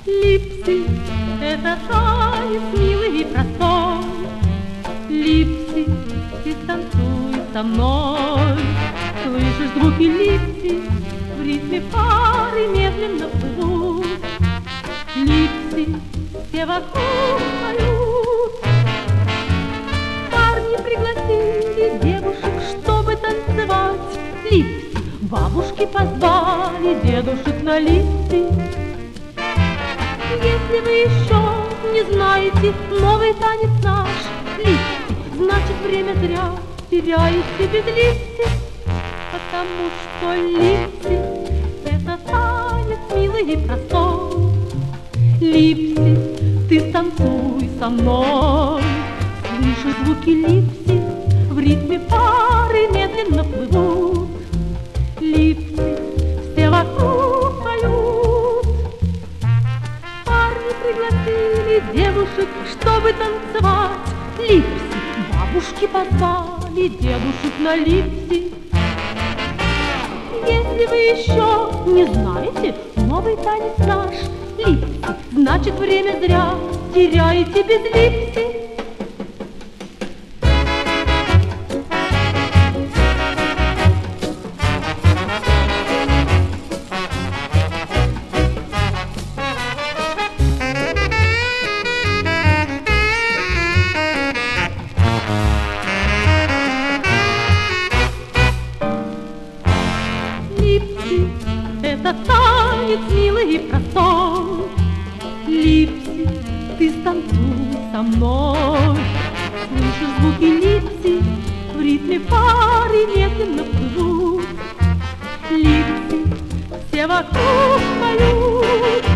Липси — это танец милый и простой. Липси, ты танцуй со мной. Слышишь звуки липси, в ритме пары медленно плывут. Липси, все вокруг поют. Парни пригласили девушек, чтобы танцевать. Липси, бабушки позвали дедушек на липси. Если вы еще не знаете новый танец наш, липси, значит время зря теряете без липси. Потому что липси — это танец милый и простой. Липси, ты танцуй со мной. Слышишь звуки липси, в ритме пары медленно плывут. Липси, все вокруг поют. Парни пригласили девушек, чтобы танцевать. Липси, бабушки позвали дедушек на липси. Если вы еще не знаете новый танец наш, липси, значит время зря теряете без липси. Липси — это танец милый и простой. Липси, ты станцуй со мной. Слышишь звуки липси, в ритме пары медленно плывут. Липси, все вокруг поют.